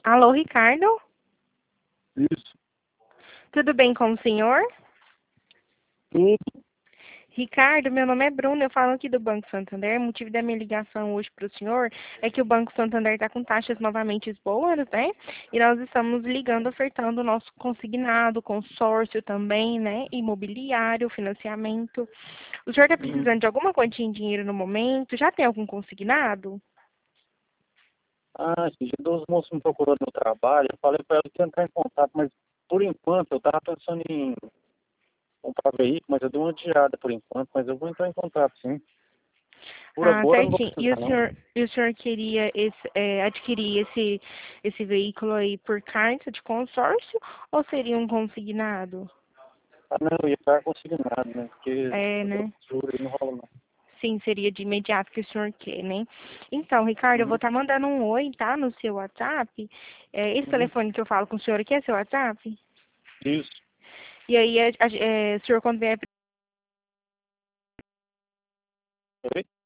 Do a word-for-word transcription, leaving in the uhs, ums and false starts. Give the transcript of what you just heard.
Alô, Ricardo? Isso. Tudo bem com o senhor? Tudo. Ricardo, meu nome é Bruno, eu falo aqui do Banco Santander. O motivo da minha ligação hoje para o senhor é que o Banco Santander está com taxas novamente boas, né? E nós estamos ligando, ofertando o nosso consignado, consórcio também, né? Imobiliário, financiamento. O senhor está Hum. precisando de alguma quantia em dinheiro no momento? Já tem algum consignado? Ah, esses dias dois moços me procurou no trabalho. Eu falei para ela que ia entrar em contato, mas por enquanto eu estava pensando em comprar veículo, mas eu dei uma adiada por enquanto, mas eu vou entrar em contato, sim. Por Ah, agora eu não vou certinho. E o precisar, não. senhor, e o senhor queria esse, é, adquirir esse, esse veículo aí por carta de consórcio ou seria um consignado? Ah, não, eu ia estar consignado, né? Porque É, outra né? pessoa aí não rola, não. Sim, seria de imediato que o senhor quer, né? Então, Ricardo, eu vou Uhum. estar mandando um oi, tá? No seu WhatsApp. É, esse Uhum. telefone que eu falo com o senhor aqui é seu WhatsApp? Isso. E aí, a- a- é, o senhor, quando vier Oi?